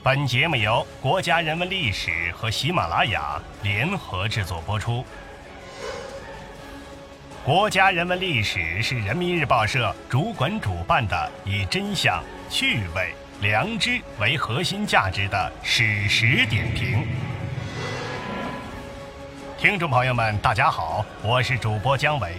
本节目由国家人文历史和喜马拉雅联合制作播出。国家人文历史是人民日报社主管主办的以真相、趣味、良知为核心价值的史实点评。听众朋友们，大家好，我是主播姜维。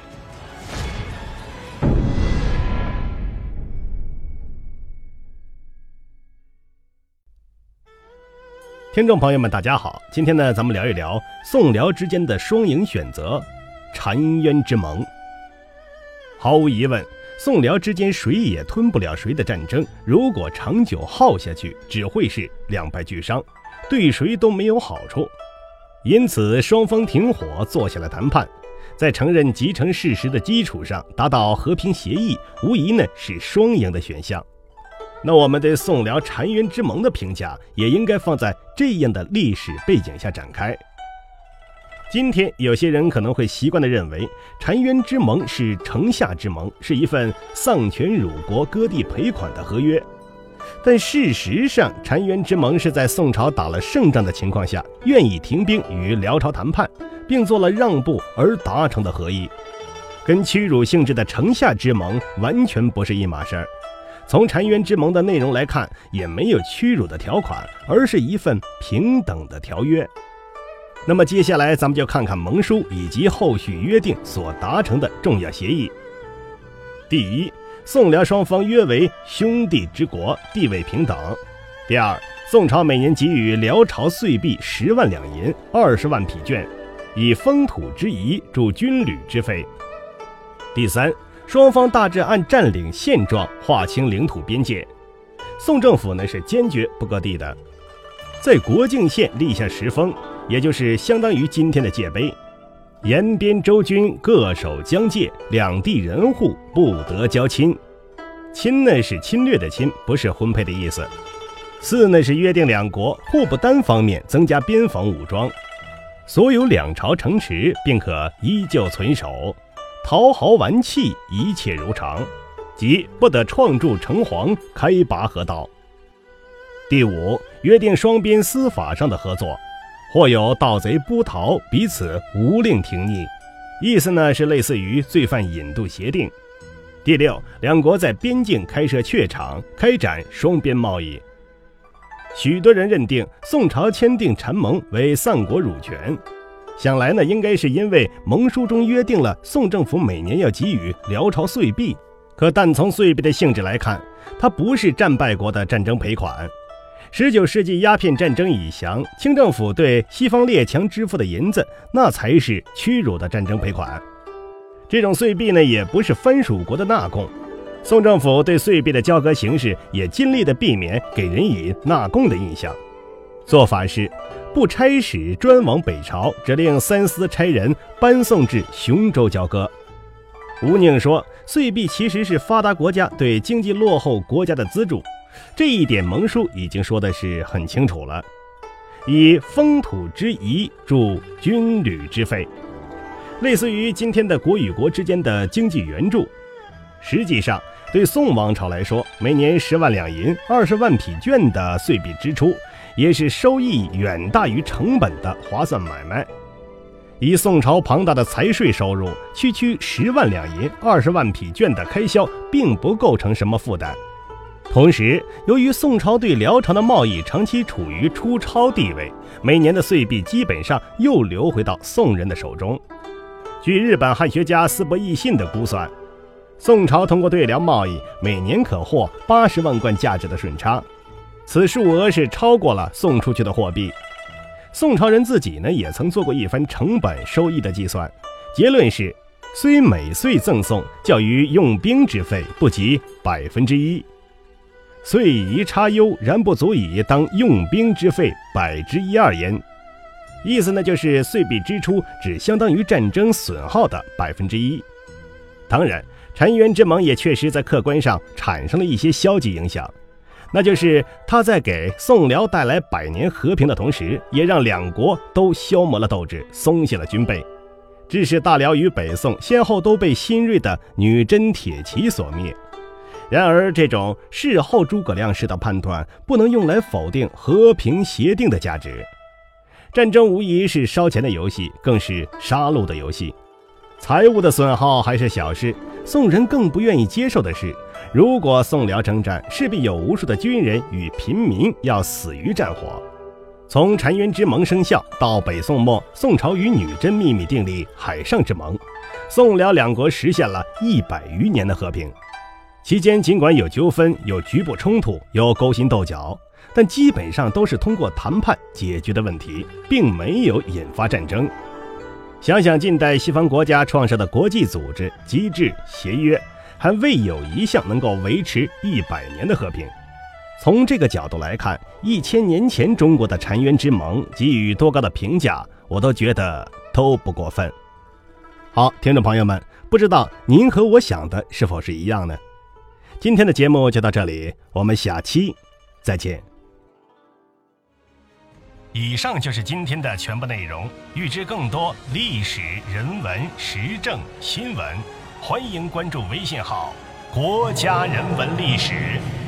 听众朋友们，大家好，今天呢，咱们聊一聊宋辽之间的双赢选择——澶渊之盟。毫无疑问，宋辽之间谁也吞不了谁的战争，如果长久耗下去，只会是两败俱伤，对谁都没有好处。因此，双方停火，坐下了谈判，在承认继承事实的基础上达到和平协议，无疑呢是双赢的选项。那我们对宋辽澶渊之盟的评价也应该放在这样的历史背景下展开。今天有些人可能会习惯地认为澶渊之盟是城下之盟，是一份丧权辱国割地赔款的合约，但事实上澶渊之盟是在宋朝打了胜仗的情况下，愿意停兵与辽朝谈判，并做了让步而达成的合议，跟屈辱性质的城下之盟完全不是一码事儿。从澶渊之盟的内容来看，也没有屈辱的条款，而是一份平等的条约。那么接下来咱们就看看盟书以及后续约定所达成的重要协议。第一，宋辽双方约为兄弟之国，地位平等。第二，宋朝每年给予辽朝岁币10万两银，20万匹绢，以封土之仪助军旅之费。第三，双方大致按占领现状划清领土边界，宋政府呢是坚决不割地的，在国境线立下石峰，也就是相当于今天的界碑，沿边州军各守疆界，两地人户不得交亲。亲呢是侵略的亲，不是婚配的意思。四呢是约定两国互不单方面增加边防武装，所有两朝城池并可依旧存守，讨好玩器，一切如常，即不得创筑城隍，开拔河道。第五，约定双边司法上的合作，或有盗贼剥逃，彼此无令停逆，意思呢是类似于罪犯引渡协定。第六，两国在边境开设榷场，开展双边贸易。许多人认定宋朝签订澶盟为丧国辱权，想来呢，应该是因为盟书中约定了宋政府每年要给予辽朝岁币，但从岁币的性质来看，它不是战败国的战争赔款。19世纪鸦片战争已降，清政府对西方列强支付的银子，那才是屈辱的战争赔款。这种岁币呢，也不是藩属国的纳贡。宋政府对岁币的交割形式也尽力的避免给人以纳贡的印象，做法是不差使专往北朝，只令三司差人搬送至雄州交割。吴宁说，岁币其实是发达国家对经济落后国家的资助，这一点盟书已经说的是很清楚了，以封土之仪助军旅之费，类似于今天的国与国之间的经济援助。实际上对宋王朝来说，每年10万两银20万匹绢的岁币支出，也是收益远大于成本的划算买卖。以宋朝庞大的财税收入，区10万两银20万匹绢的开销并不构成什么负担。同时，由于宋朝对辽朝的贸易长期处于出超地位，每年的岁币基本上又流回到宋人的手中。据日本汉学家斯伯义信的估算，宋朝通过对辽贸易每年可获80万贯价值的顺差，此数额是超过了送出去的货币。宋朝人自己呢，也曾做过一番成本收益的计算，结论是，虽每岁赠送较于用兵之费不及1%，岁夷差优，然不足以当用兵之费1%-2%焉。意思呢，就是岁币支出只相当于战争损耗的1%。当然，澶渊之盟也确实在客观上产生了一些消极影响，那就是它在给宋辽带来100年和平的同时，也让两国都消磨了斗志，松懈了军备，致使大辽与北宋先后都被新锐的女真铁骑所灭。 然而，这种事后诸葛亮式的判断不能用来否定和平协定的价值。战争无疑是烧钱的游戏，更是杀戮的游戏。财务的损耗还是小事，宋人更不愿意接受的是，如果宋辽征战，势必有无数的军人与平民要死于战火。从澶渊之盟生效到北宋末，宋朝与女真秘密订立海上之盟，宋辽两国实现了100余年的和平。期间尽管有纠纷，有局部冲突，有勾心斗角，但基本上都是通过谈判解决的问题，并没有引发战争。想想近代西方国家创设的国际组织、机制、协约，还未有一项能够维持100年的和平。从这个角度来看，1000年前中国的澶渊之盟给予多高的评价，我都觉得都不过分。好，听众朋友们，不知道您和我想的是否是一样呢？今天的节目就到这里，我们下期再见。以上就是今天的全部内容。欲知更多历史、人文、时政、新闻，欢迎关注微信号“国家人文历史”。